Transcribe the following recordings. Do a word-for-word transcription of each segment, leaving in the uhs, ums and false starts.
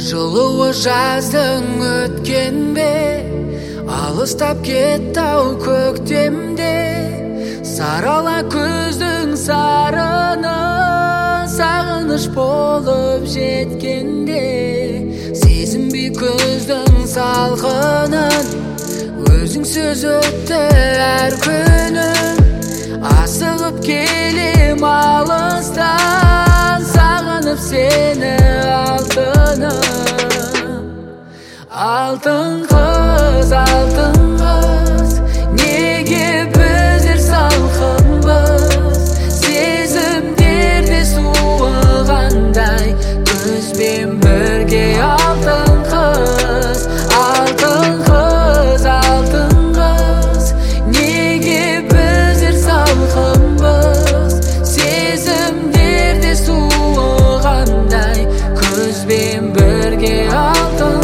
Жылуы жаздың өткен бе, алыстап кетті ау көктемде. Сарала күздің сарыны, сағыныш болып жеткенде. Сезінбей күздің салқынын, өзің сөз өтті әр күнің. Асығып келем алыстан, сағынып сені алтыным. Алтын қыз, алтын қыз, неге біздер салқынбыз? Сезімдерде суығандай, күзбен бірге. Алтын қыз, алтын қыз, алтын қыз, неге біздер салқынбыз? Сезімдерде суығандай, күзбен бірге. Алтын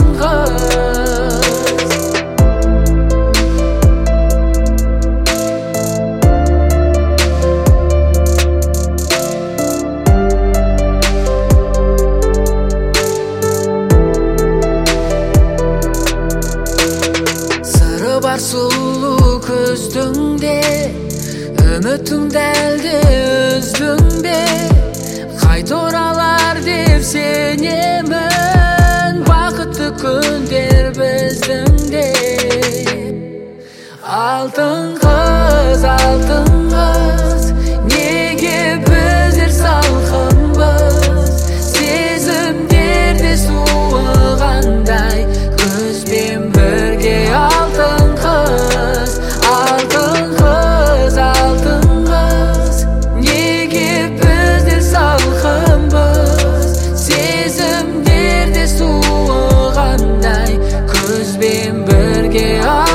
бар сұлу күздің де, үмітіңді әлде үздің бе? Қайта оралар деп сенемін, бақытты күндер біздің де. Алтын қыз, алтын қыз, неге біздер салқынбыз? Сезімдерде суығандай, күзбен бірге. Алтын қыз, алтын қыз, алтын қыз, неге біздер салқынбыз? Сезімдерде суығандай, күзбен бірге.